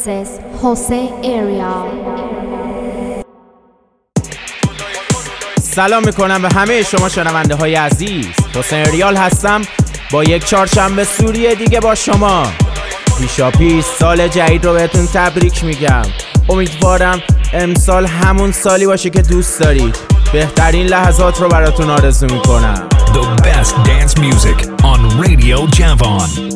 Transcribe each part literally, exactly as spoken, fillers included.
This is Jose Ariel. سلام میکنم به همه شما شنونده های عزیز. حسین ریال هستم با یک چهارشنبه سوری دیگه با شما. پیشا پیش سال جدید رو بهتون تبریک میگم. امیدوارم امسال همون سالی باشه که دوست دارید. بهترین لحظات رو براتون آرزو میکنم. The best dance music on Radio Javon.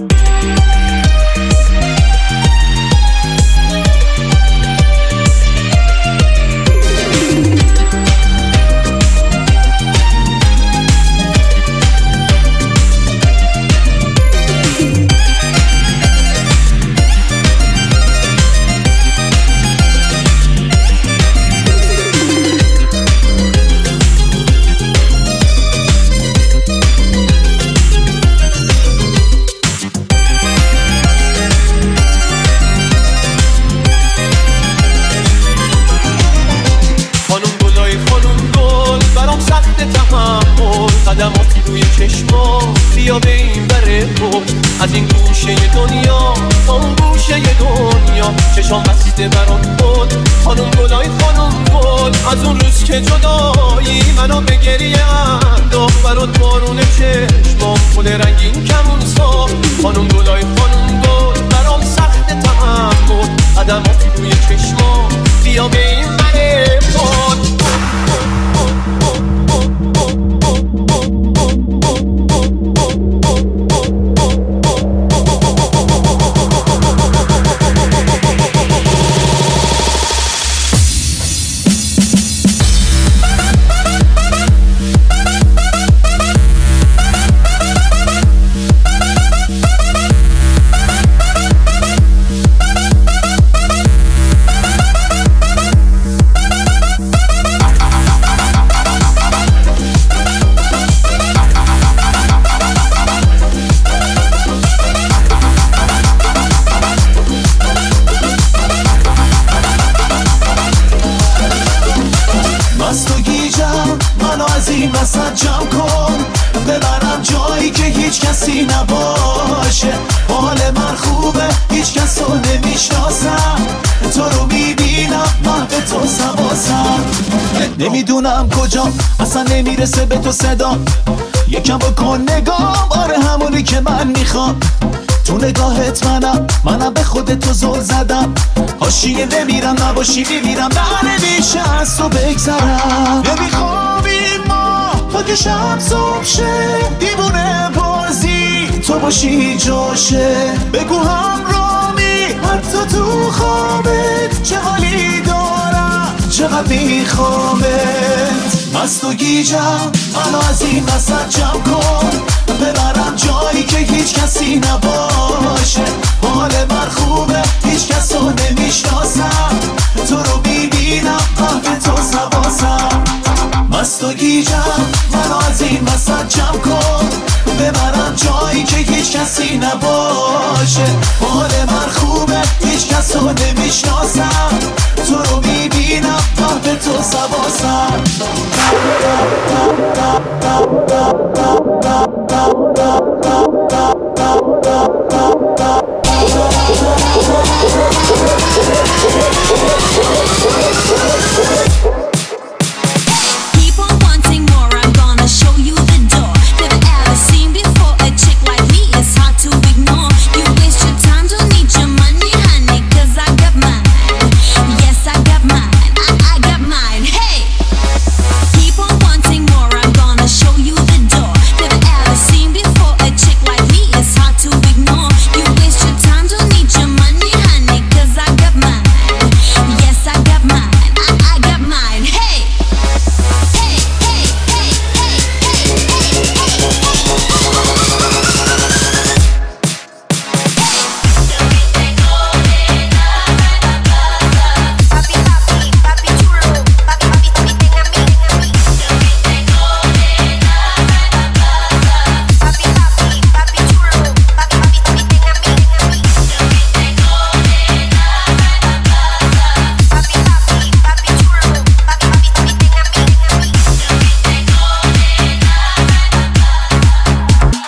قدماتی روی چشما بیا به این بره تو از این گوشه دنیا تا اون گوشه دنیا چشام بسته برات بود خانم گلای خانم گل از اون روز که جدایی منو به گریه انداخت برات بارون چشما گل رنگین کمون ساخت خانم گلای خانم گل برام سخت تحمل قدماتی روی چشما بیا به این بره تو جمع کن ببرم جایی که هیچ کسی نباشه حال من خوبه هیچ کس رو نمیشناسم تو رو میبینم محو تو سواسم نمیدونم کجا اصلا نمیرسه به تو صدا یکم بکن نگام آره همونی که من میخوام تو نگاهت منم منم به خودت تو زل زدم حاشیه نمیرم نباشی میمیرم نه نمیشه از تو بگذرم نمیخوابیم ما تا که شب صبح شه دیوونه بازی تو باشی جاشه بگو همرامی حتی تو خوابت چه حالی دارم چقدر میخوامت مست و گیجم منو از این وسط جمع کن ببرم جایی که هیچ کسی نباشه حال من خوبه هیچ کس رو نمیشناسم تو رو میبینم محو تو سواسم مست و گیجم منو از این وسط جمع کن ببرم جایی که هیچ کسی نباشه حال من خوبه هیچ کس رو نمیشناسم تو رو میبینم محو تو سواسم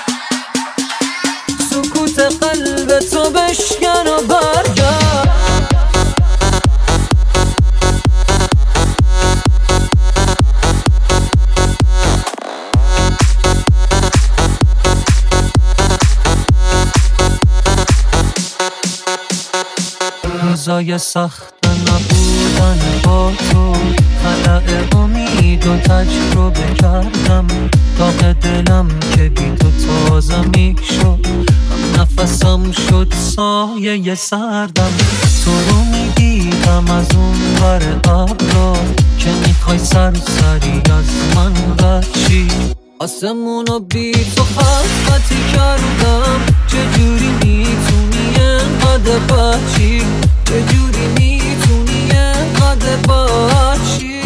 قلب تو بشکن و برگرد روزای سخت نبودن با تو، خلأ امید و تجربه کردم، داغ دلم که بی تو تازه میشد، هم نفسم شد سایه سردم. تو رو میدیدم از اون ور ابرا که میخوای سرسری از من بچی، آسمونو بی تو خلقتی کردم. چجوری میتونی انقدر بچی، چجوری میتونی انقدر بچی.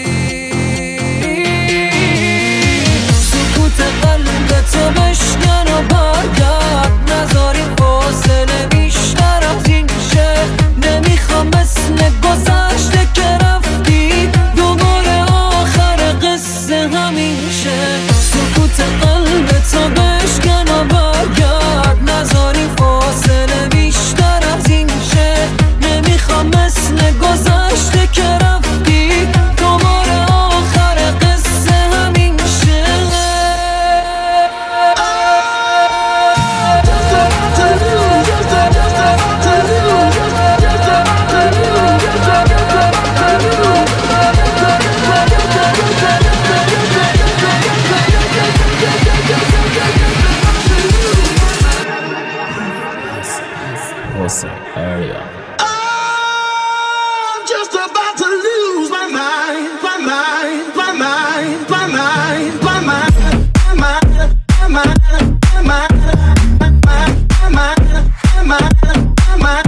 سکوت قلبتو بشکن و برگرد، نذاریم فاصله بیشتر از این شه. نمیخوام مثل گذشته که رفتی دوباره آخر قصه همین شه. سکوت قلبتو بشکن و برگرد، نذاریم فاصله بیشتر از این شه. نمیخوام مثل گذشته که رفتی دوباره آخر قصه همین شه. Jose Ariel. I'm just about to lose my mind, my mind, my mind, my mind, my mind, my mind, my mind, my mind, my mind, my mind,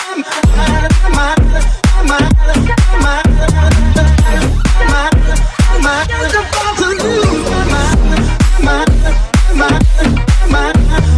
just about to lose my mind, my mind, my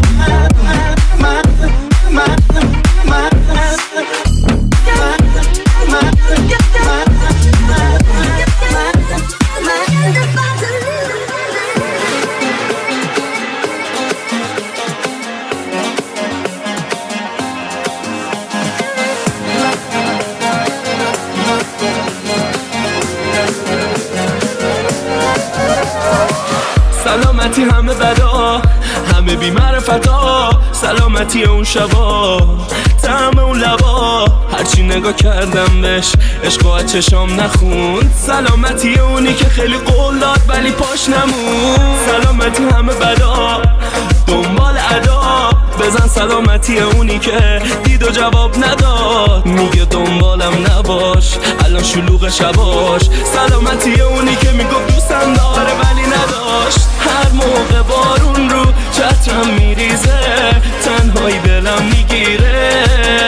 سلامتی همه بدا، همه بی معرفتا، سلامتی اون شبا، طعم اون لبا، هرچی نگاه کردم بهش عشق و چشام نخوند. سلامتی اونی که خیلی قول داد ولی پاش نمون. سلامتی همه بدا، دنبال ادا، بزن سلامتی اونی که دید و جواب نداد. میگه دنبالم نباش الان شلوغ شباش. سلامتی اونی که میگفت دوستم داره ولی نداشت. هر موقع بارون رو چترم میریزه، تنهایی دلم میگیره.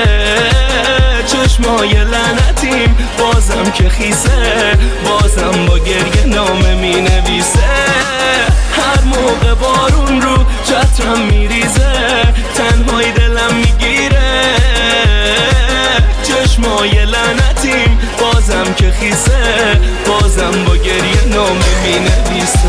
چشمای لعنتیم بازم که خیسه، بازم با گریه نامه مینویسه. هر موقع بارون رو چترم میریزه، تنهایی دلم میگیره. چشمای لعنتیم بازم که خیسه، بازم با گریه نامه مینویسه.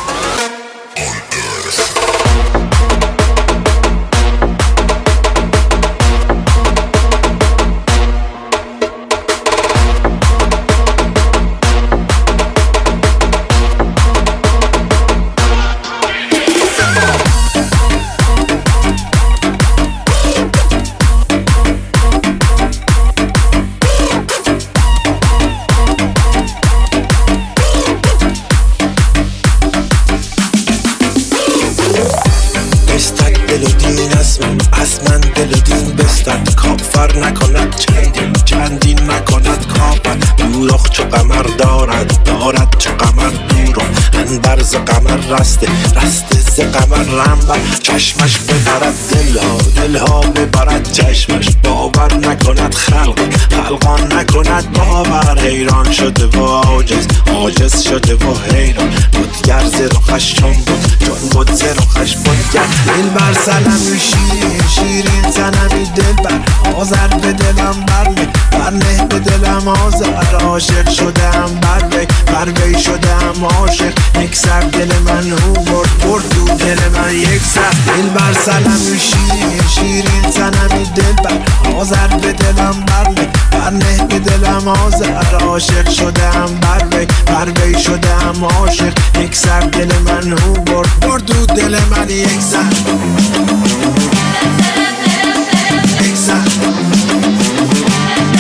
رسته رسته ز قمر رنبر، چشمش ببرد دلها دلها ببرد چشمش. باور نکند خلق خلقان نکند باور، حیران شده و عاجز عاجز شده و حیران. بودگر ز رخش چون بود چون بود ز رخش بودگر. دل بر سلمی شیرین شیرین زنمی دل بر، آذر به دلم برنه برنه به دلم آذر. عاشق شدم بر وی بر وی شدم عاشق، یک سر دل من او برد برد دو دل من یک سر. دل بر سلمی شیرین شیرین زنمی دل بر، آذر به دلم برنه برنه به دلم آذر. عاشق شدم بر وی بر وی شدم عاشق، یک سر دل من او برد برد دو دل من یک سر یک سر.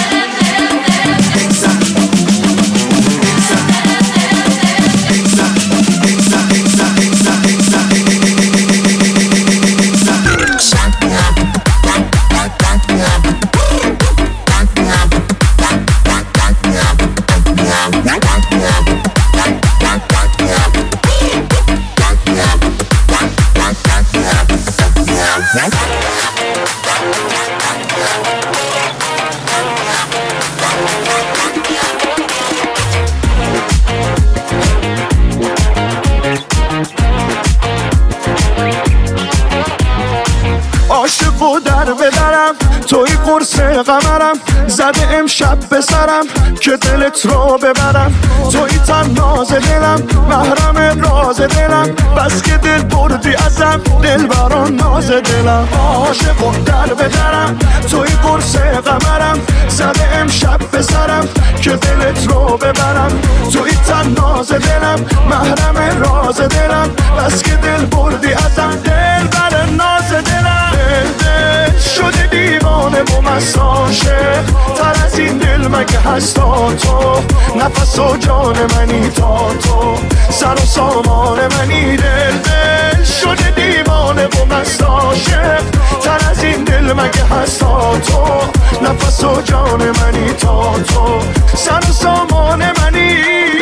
عاشق و در بدرم توی قرص قمرم زده امشب به سرم که دلت رو ببرم توی تناز دلم محرم راز دلم بس که دل بردی ازم دل بران ناز دلم عاشق و در بدرم توی قرص قمرم زده امشب به سرم که دلت رو ببرم توی تناز دلم محرم راز دلم بس که دل بردی ازم دل بران ناز دلم دل شده دیوانه و مست عاشق تر از این دل مگه هستا تو نفس و جان منی تا تو سر و سامان منی دل دل شده دیوانه و مست عاشق تر از این دل مگه هستا تو نفس و جان منی تا تو سر و سامان منی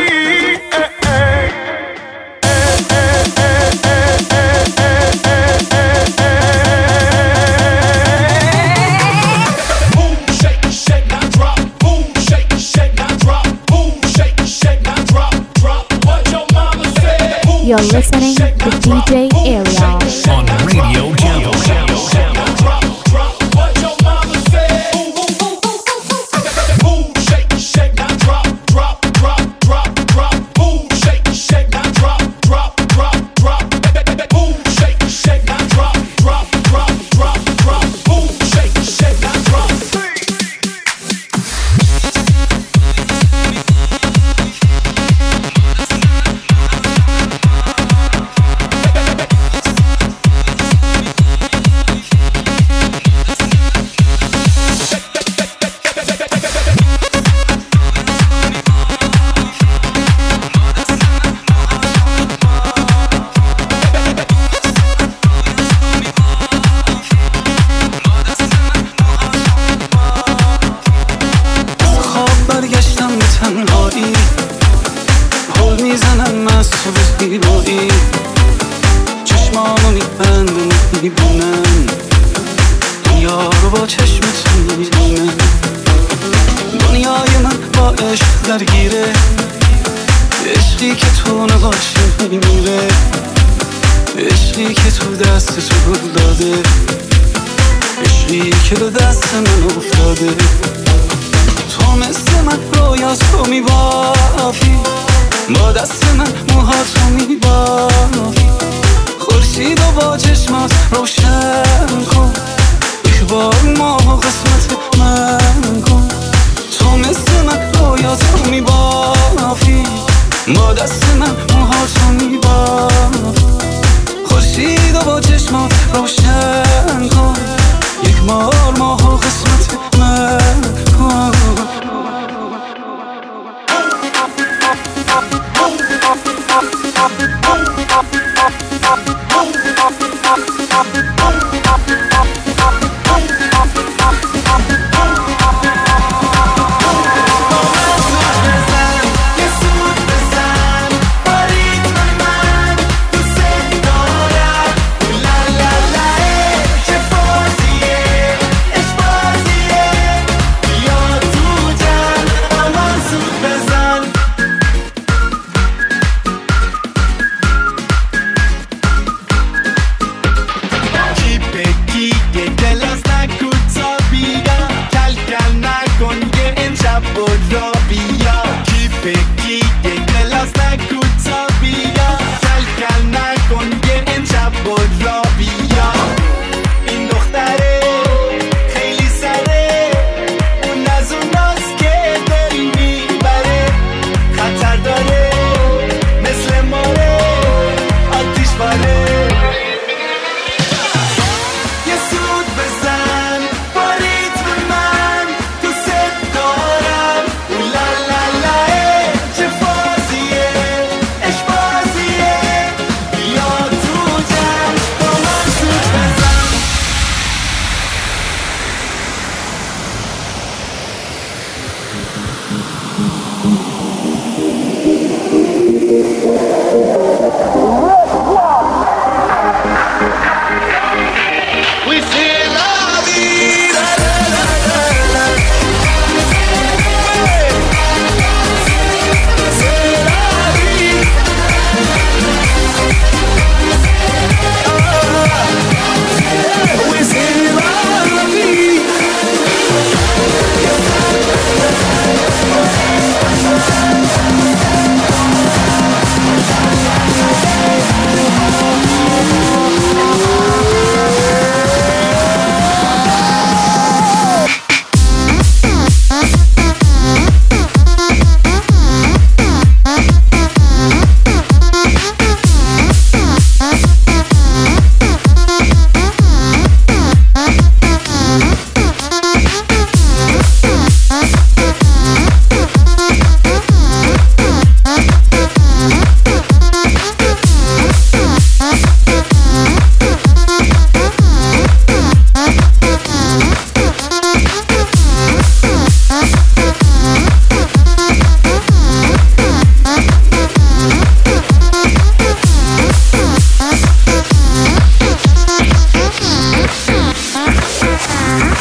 You're listening to D J Ariel on Radio Jungle.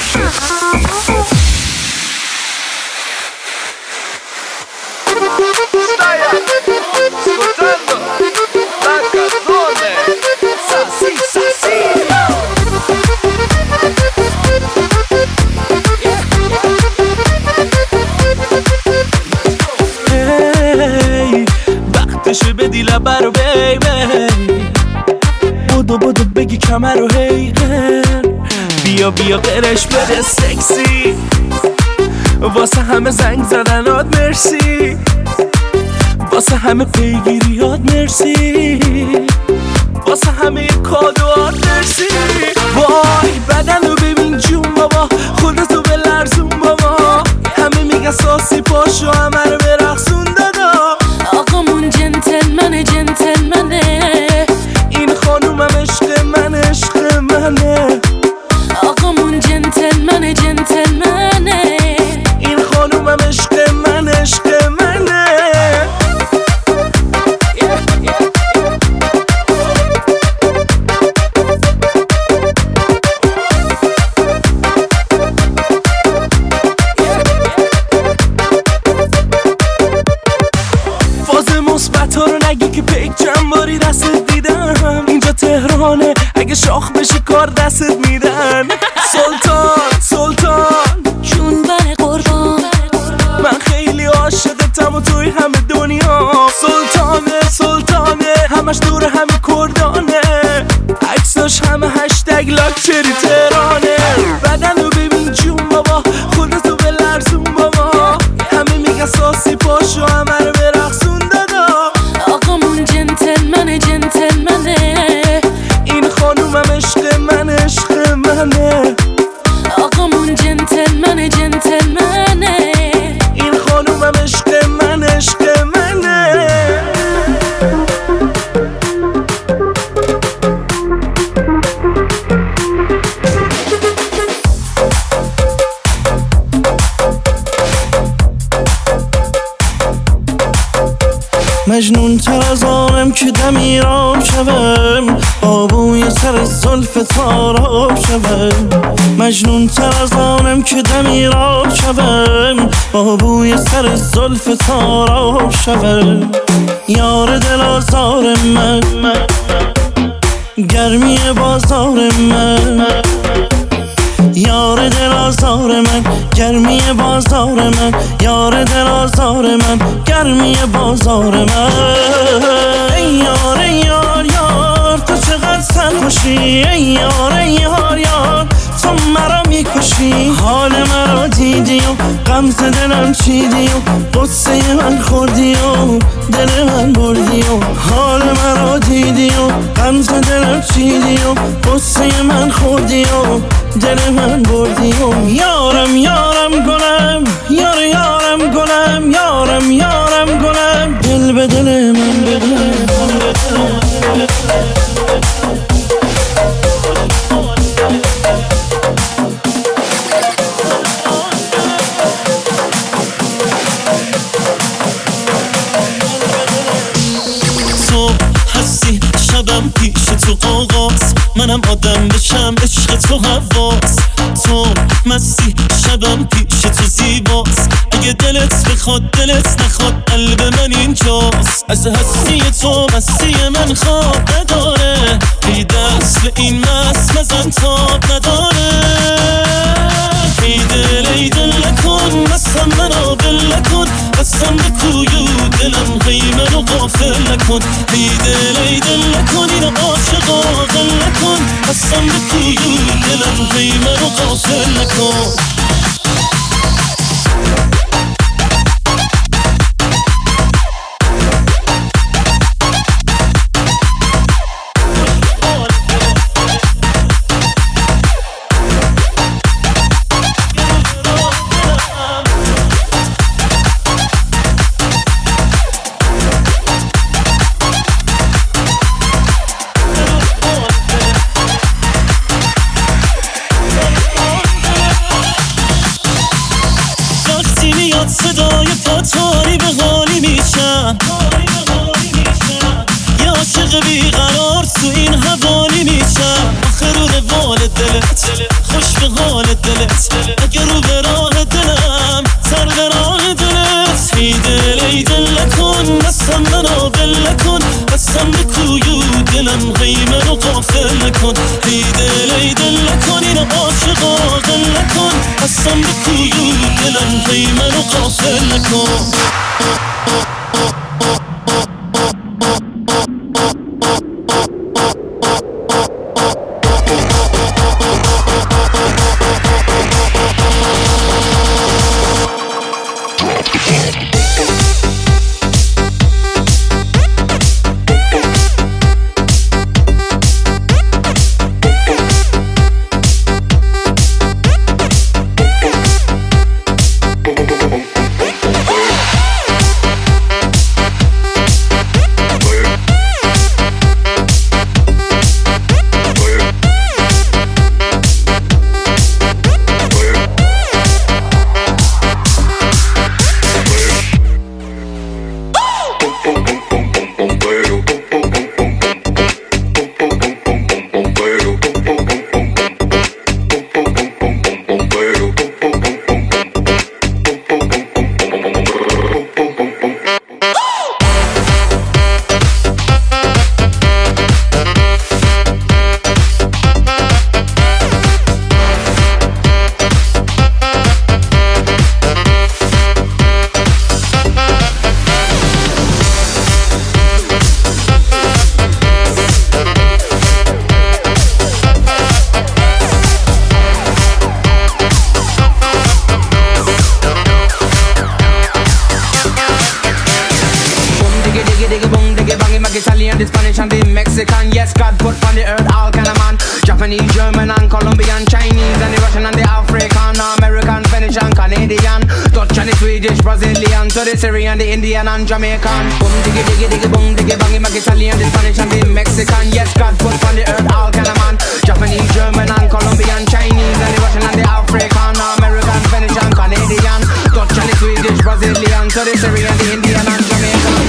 وقتشه بدی لبه رو بیبی بودو بودو بگی کمر رو هیقن بیا بیا قرش بده سکسی واسه همه زنگ زدنات مرسی واسه همه پیگیریات مرسی واسه همه کادوات مرسی وای بدن رو ببین جون بابا خودتو به لرزون بابا همه میگن ساسی پاشو همه رو برقصون دادا آقامون جنتلمنه جنتلمنه این خانومم عشق من عشق منه آقامون جنتلمنه جنتلمنه این خانومم عشق من عشق منه مثبتا رو نگی که پیک چند باری دستت دیدم اینجا تهرانه اگه شاخ بشی کار دستت میدن سلطان سلطان جون بر قربان من خیلی عاشقتم و توی همه دنیا سلطانه سلطانه همش دور همه کردانه عکساش همه هشتگ لاکچری تهرانه بدن رو ببین جون بابا خودتو به لرزون بابا همه میگن ساسی پاشو همه رو برقصون دادا آقامون جنتلمنه جنتلمنه این خانومم عشق من عشق منه آقامون جنتلمنه جنتلمنه این خانومم عشق من عشق منه مجنون تر از آنم که دمیرام شوم آبوی سر زلف تاراب شوم مجنون تر از آنم که دمیرام شوم آبوی سر زلف تاراب شوم یار دل آزار من گرمی بازار من یار دل آزار من گرمی بازار من یار دل آزار من گرمی بازار من ای یار ای یار یار تو چقدر سرخوشی ای یار ای یار یار تو مرا میکشی حال مرا دیدی و غمز دلم چیدی و قصه من خوردی و دل من بردی و حال مرا دیدی و غمز دلم چیدی و قصه من خوردی و دل من بردی و یارم یارم گلم یار یارم گلم یارم یارم گلم دل به دل من بده تو هستی شبم پیش تو آغاز منم آدم بشم عشق تو حواس تو مستی شبم پیش تو زیباست اگه دلت بخواد دلت نخواد قلب من اینجاست از هستی تو مستی من خواب نداره ای دست به این مست مزن تاب نداره ای دل ای دل نکن مستم منو بل نکن بستم به کوی و دلم هی منو غافل نکن ای دل ای دل نکن اینو عاشقا غل نکن بستم به کوی و دلم هی منو غافل نکن صدای پاتاری به حالی میشم یه عاشق بیقرار تو این حوالی میشم آخه رو روال دلت خوش به حال دلت اگه رو به راه دلم سر به راه دلت ای دل ای دل نکن دستم منو بل نکن دستم به کویو دلم غیمه رو غافل نکن ای دل ای دل نکن اینو عاشقا غل نکن دستم به کویو دلم غیمه رو غافل نکن Syrian, the Indian and Jamaican. Boom diggy diggy diggy boom diggy bangy mag Italian, the Spanish and the Mexican. Yes, God put on the earth all kind of man. Japanese, German and Colombian, Chinese and the Russian and the African, American, Spanish and Canadian, Dutch and the Swedish, Brazilian, so the Syrian, the Indian and Jamaican.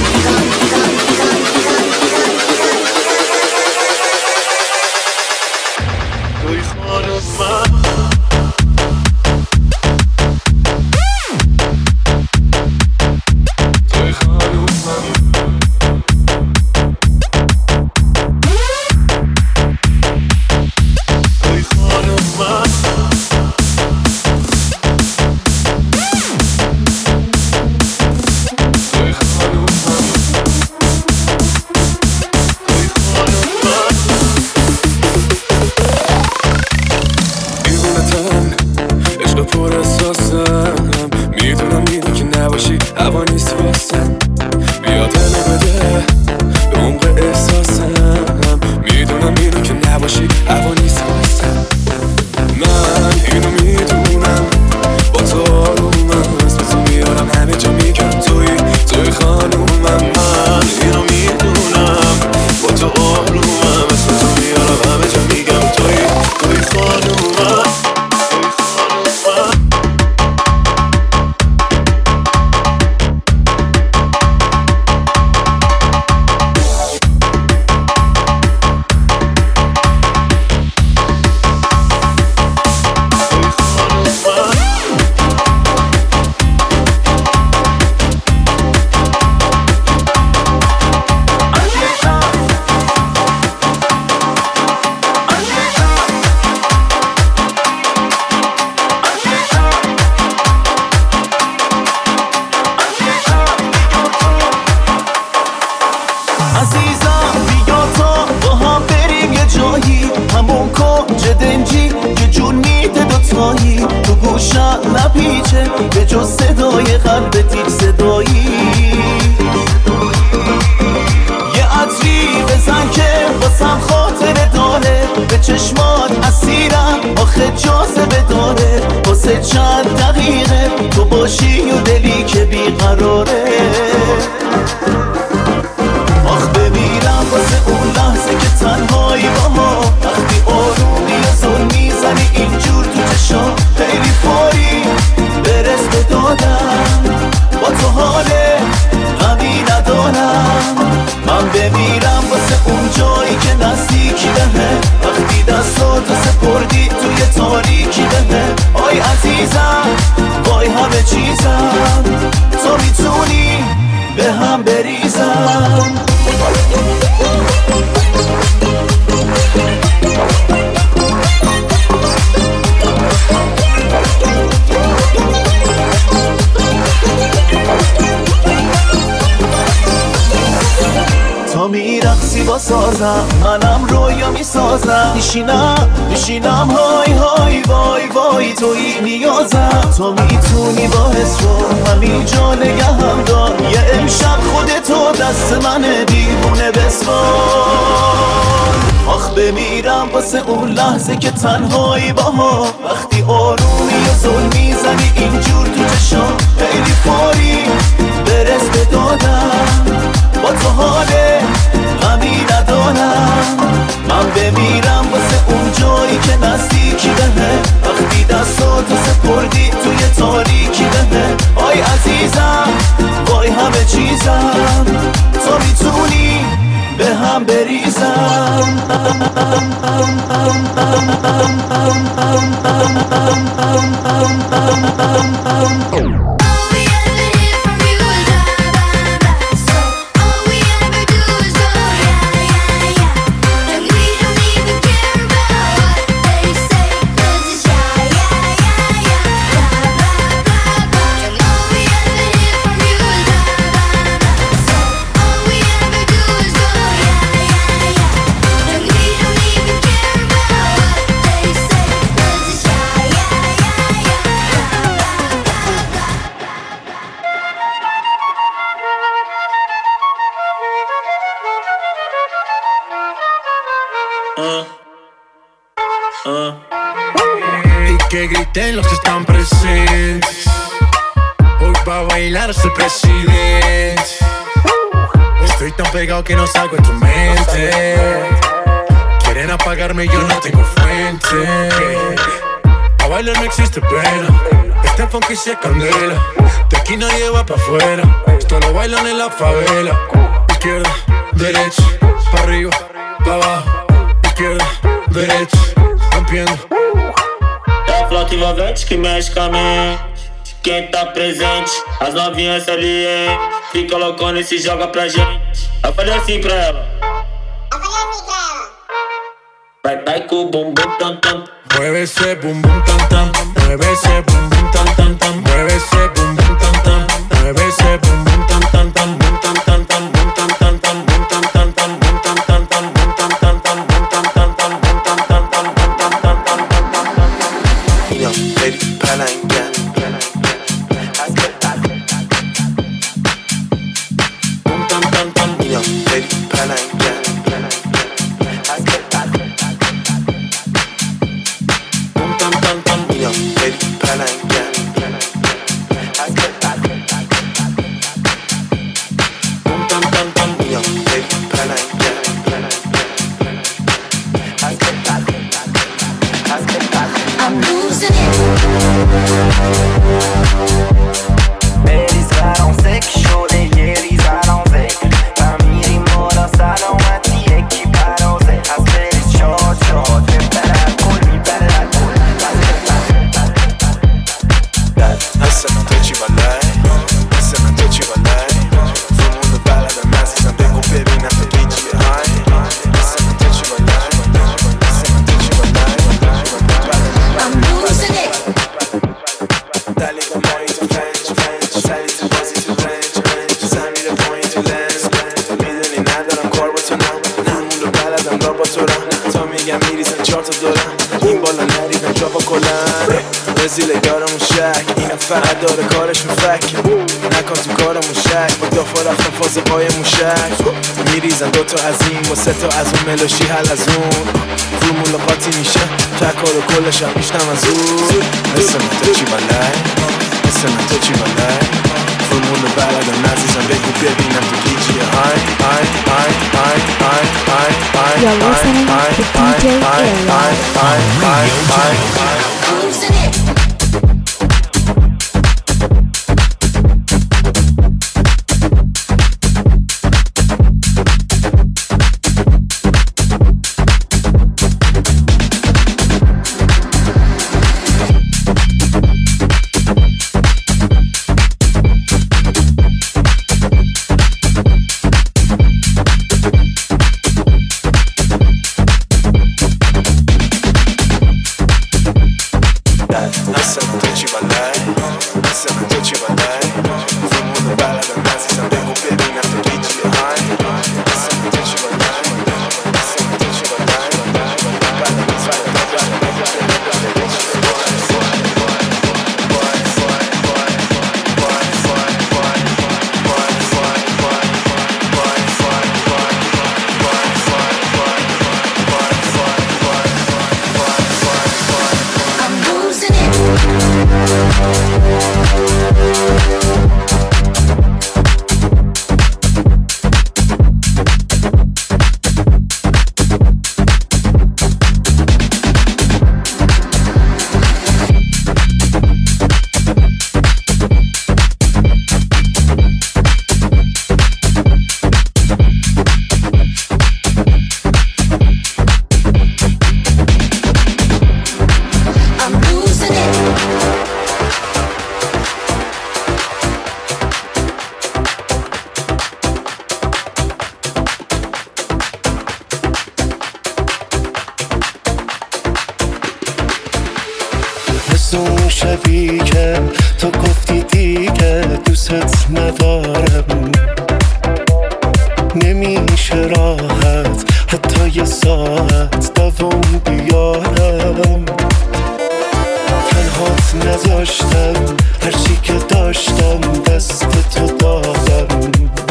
به جز صدای قلب تیر صدایی یه عطری بزن که واسم خاطره داره به چشمات اسیرم آخه جاذبه داره واسه چند دقیقه تو باشی و دلی که بیقراره آخ بمیرم واسه اون لحظه که تنهایی با ما وقتی آرومی و زل میزنی اینجور تو چشام خیلی فوری برس به دادم با تو حاله غمی ندارم من بمیرم واسه اون جایی که نزدیکی بهه وقتی چیزم تو میتونی به هم بریزم. تا میرقصی با سازم منم رویا میسازم. میشینم میشینم های های وای وای توی نیازم. تو میتونی با حس رو همینجا نگهم دار. یه امشب خودتو دست منه دیوونه بسپار. آخ بمیرم واسه اون لحظه که تنهایی باها. وقتی آرومی و زل میزنی اینجور تو چشام. خیلی فوری برس به دادم با تو حاله غمی ندارم. من بمیرم واسه اون جایی که نزدیکی بهه. وقتی دستاتو سپردی توی تاریکی بهه. آی عزیزم وای همه چیزم تو میتونی به هم بریزم. Que griten los que están presentes. Hoy pa' bailar soy presidente. Estoy tan pegado que no salgo de tu mente. Quieren apagarme y yo no tengo fuente. A bailar no existe pena. Este funky se candela. De aquí nadie va pa' afuera. Esto lo bailan en la favela. Izquierda, derecha, pa' arriba, pa' abajo. Izquierda, derecha, rompiendo. Flauta envolvente que mexe com a mente. Quem tá presente, as novinhas ali, hein? Fica loucona e se joga pra gente. Eu falei assim pra ela. Eu falei assim pra ela. Vai, vai com o bumbum tam tam. Mueve ese bumbum tam tam. Mueve ese bumbum tam tam tam. Mueve ese bumbum tam tam. Mueve ese bumbum tam tam tam. Bum tam tam tam. Bum tam tam tam. Bum tam tam tam. Bum tam tam tam. Bum tam tam tam. Bum tam tam tam. Bum tam tam tam. Bum tam tam tam. اینا خیلی پلنگن. اینا خیلی پلنگن. اینا خیلی پلنگن. اینا خیلی پلنگن. I'm losing it. بریزارم سک شده یه ریزارم زک. فهمیدیم مرا سلامتی یکی برازه. از بریز شاد شاد ببرد کل میبرد کل. حسن تو چی بالای حسن تو چی بالای فرمون رو بلدم عزیزم بگو ببینم تو گیجی های. حسن تو چی بالای حسن تو چی بالای I'm losing it. دلی با مایی تو فنج فنج سری تو بازی تو رنج رنج زمیر پایین تو لنز میدونی ندارم کار با تو نه همون رو بلدم را با تو رم تا میگم میریزن چهار تا دورم این بالا نریدم جا با کلن رزیله دارمون شک اینا فقط داره کارشون فک نکن تو کارمون شک با دافا رفتم فاز پای موشک میریزن دوتا از این با سه تا از اون ملوشی حل از اون فرمول قاطی میشه تکار و کلش هم میشنم از اون اسم تو چی بالای اسم تو چی بالای فرمول بلدم عزیزم بگو ببینم تو گیجی های های های های های های های You're listening to D J Ariel. Losing it. بلد اصلا تو چی بلد اصلا تو چی بلد زمون بلدم عزیزم بگو ببینم تو گیجی های اصلا تو چی بلد اصلا تو چی بلد بلد از شبی که تو گفتی دیگه دوست ندارم نمیشه راحت حتی یه ساعت دوام بیارم تنهات نذاشتم هرچی که داشتم دست تو دادم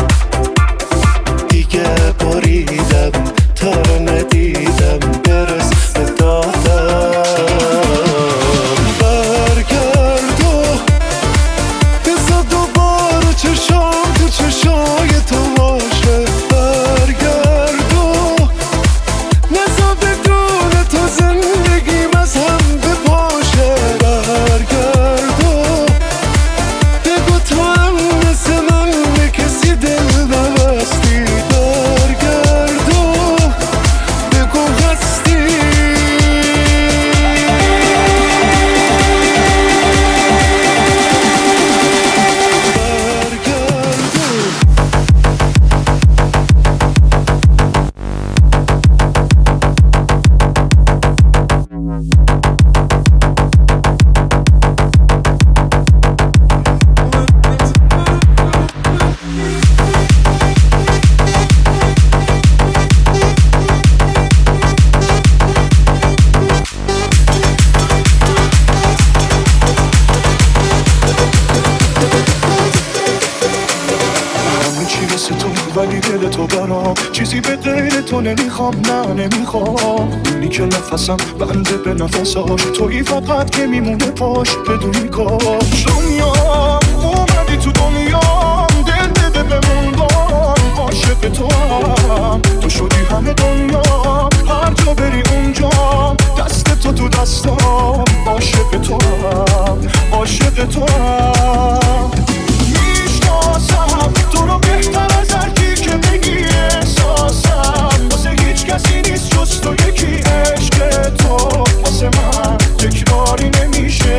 دیگه بریدم تا ندیدم برس به دادم چشای تو باشه برگردو نزا بدون تو زندگیم از هم بپاشه برگردو بگو تو هم مثل من به کسی دل نبستی برگردو بگو هستی ولی دل تو برام چیزی به غیر تو نمیخوام نه نمیخوام اونی که نفسم بنده به نفساش تویی فقط که میمونه پاش بدونی کاش دنیا اومدی تو دنیا دل بده بمون بام عاشق تو هم تو شدی همه دنیا هر جا بری اونجا دست تو تو دستام عاشق تو هم عاشق تو هم میشناسم تو رو بهتر از هر کی که بگی احساسم واسه هیچ کسی نیست جز تو یکی عشق تو واسه من تکراری نمیشه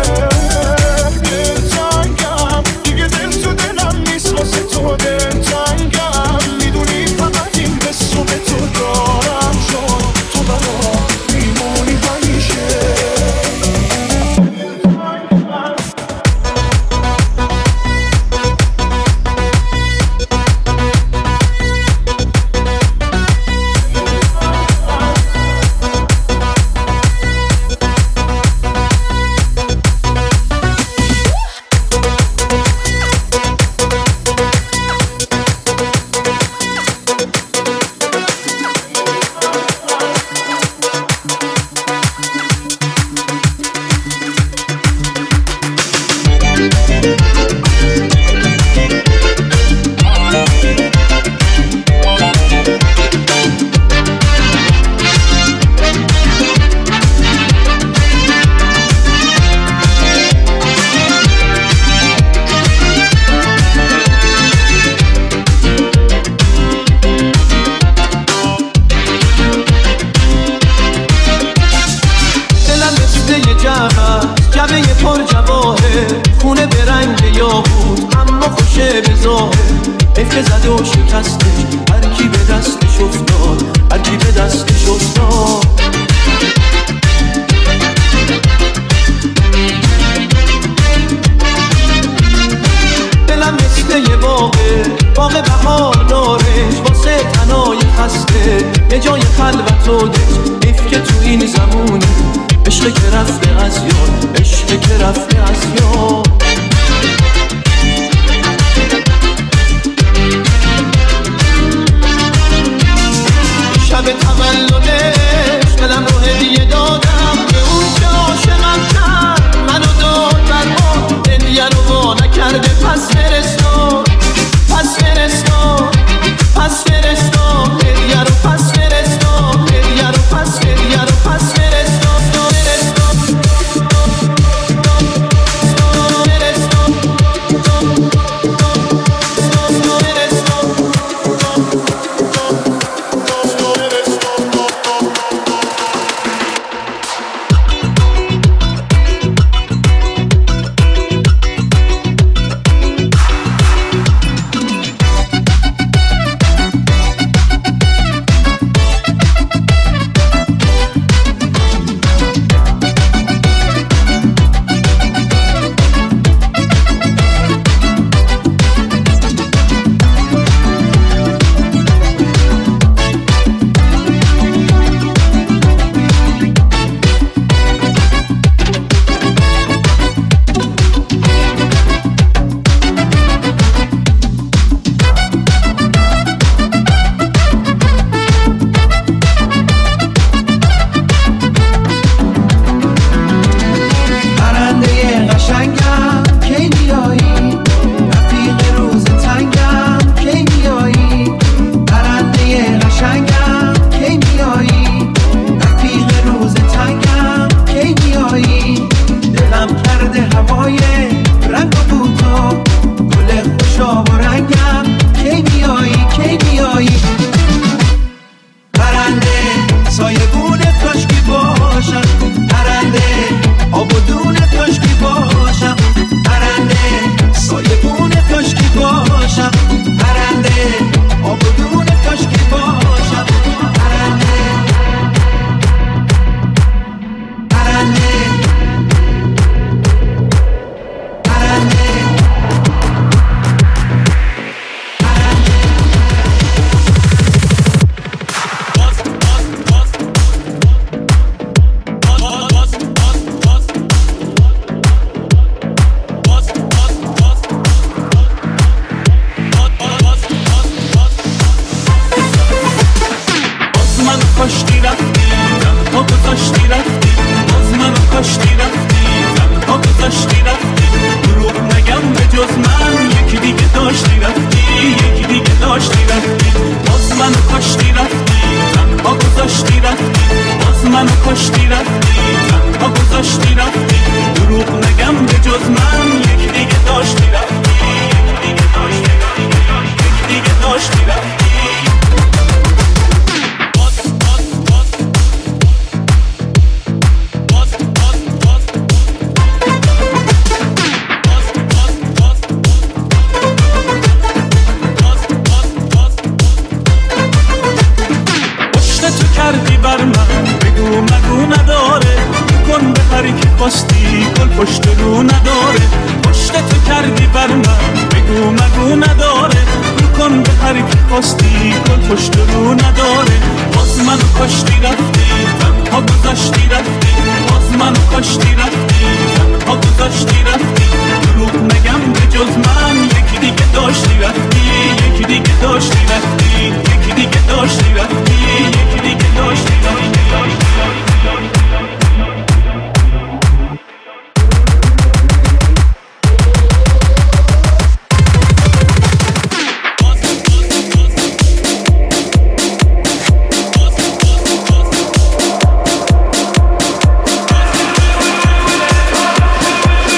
دلتنگم دیگه دل تو دلم نیست واسه تو دلتنگم میدونی فقط این حسو به تو دارم چون تو برام میمونی همیشه تو ده حیف که تو این زمونی عشق که رفته از یاد عشق که رفته از یاد شب تولدش دلم رو هدیه دادم به اون که عاشقم کرد منو داد برباد هدیه رو وا نکرده پس فرستاد پس فرستاد پس فرستاد هدیه رو پس فرستاد هدیه رو پس هدیه رو پس فرستاد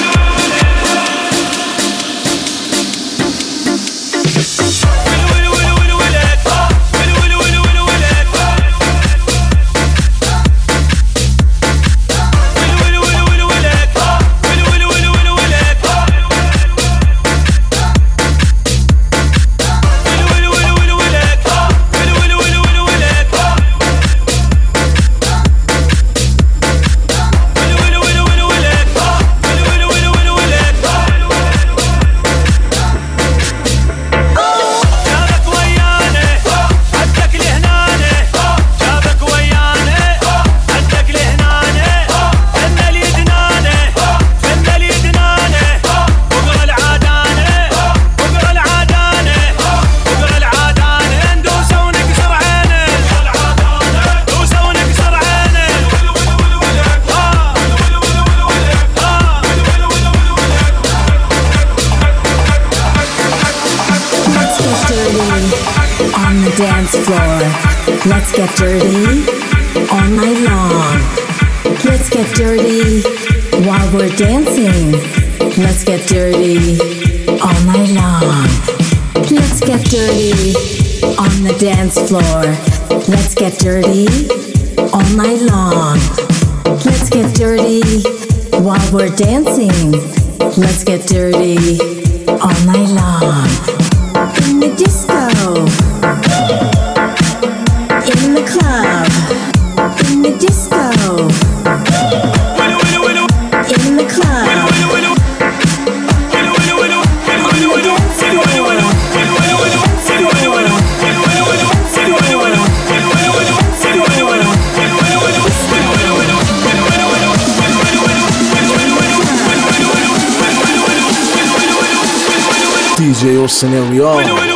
Wait, wait, wait. dance floor. Let's get dirty all night long. Let's get dirty while we're dancing. Let's get dirty all night long. Let's get dirty on the dance floor. Let's get dirty all night long. Let's get dirty while we're dancing. Let's get dirty all night long. In the disco, in the club, in the disco, in the club, on the dance floor. دی جی حسین ریال.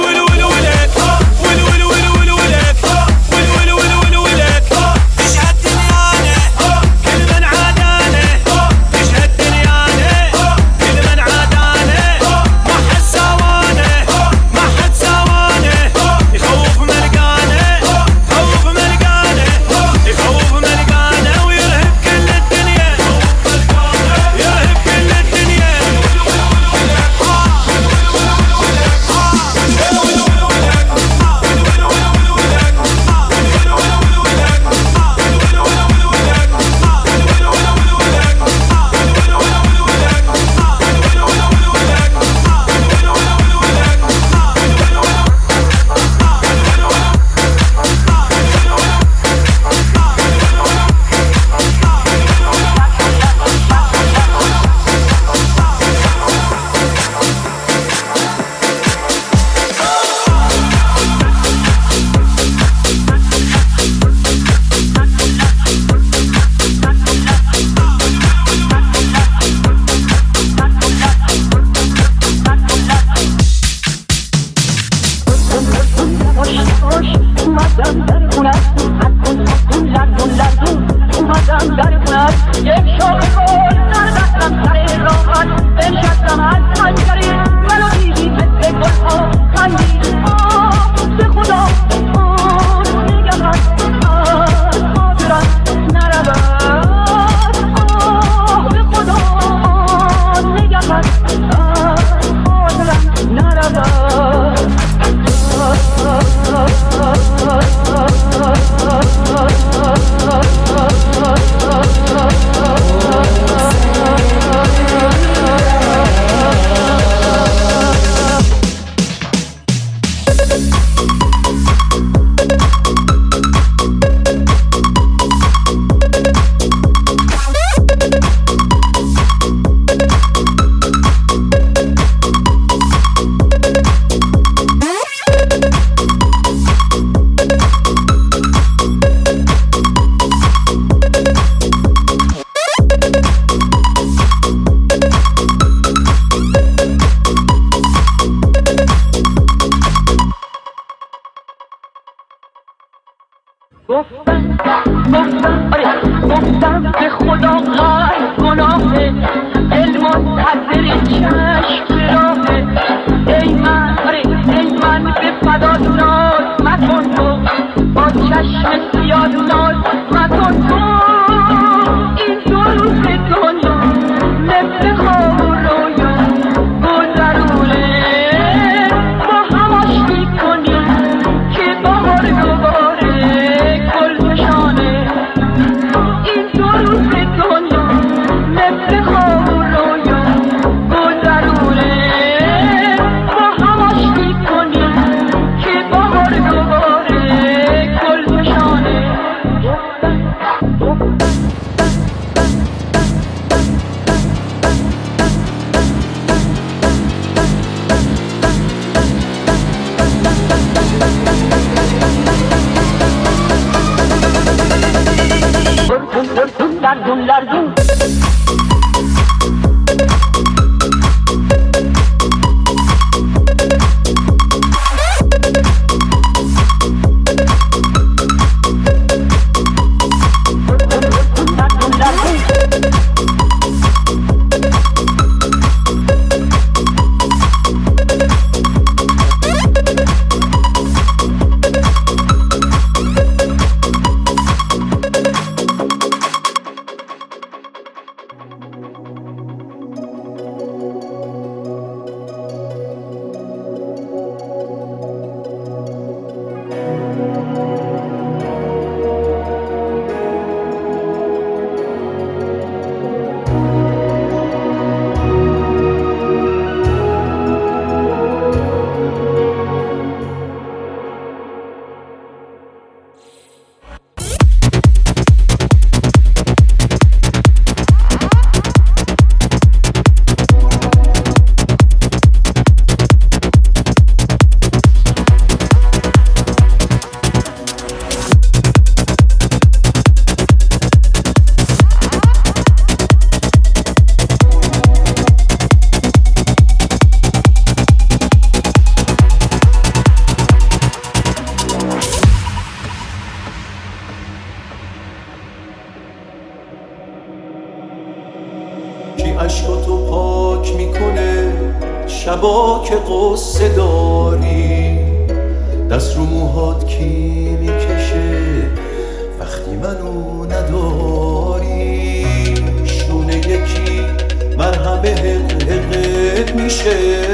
این دو روز دنیا مثل خواب و رویا گذرونه عشقاتو پاک میکنه شبا که قصه داری، دست رو موهات کی میکشه وقتی منو نداری، شونه یکی مرهم حق حقت میشه